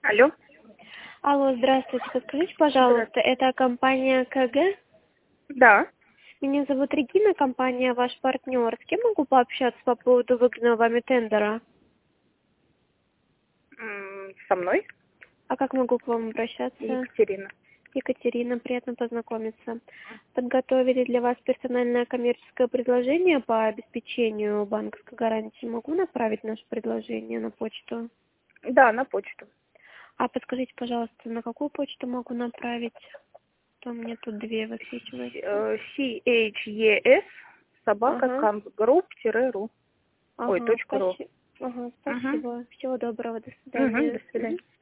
Алло. Алло, здравствуйте. Подскажите, пожалуйста, это компания КГ? Да. Меня зовут Регина, компания ваш партнер. С кем могу пообщаться по поводу выгранного вами тендера? Со мной? А как могу к вам обращаться? Екатерина. Екатерина, приятно познакомиться. Подготовили для вас персональное коммерческое предложение по обеспечению банковской гарантии. Могу направить наше предложение на почту? Да, на почту. А подскажите, пожалуйста, на какую почту могу направить? То мне тут две высвечиваются. CHES собака Ага. kampgroup.ru. Ой, Ага, .ру. спасибо. Ага, спасибо. Всего доброго, до До свидания. свидания.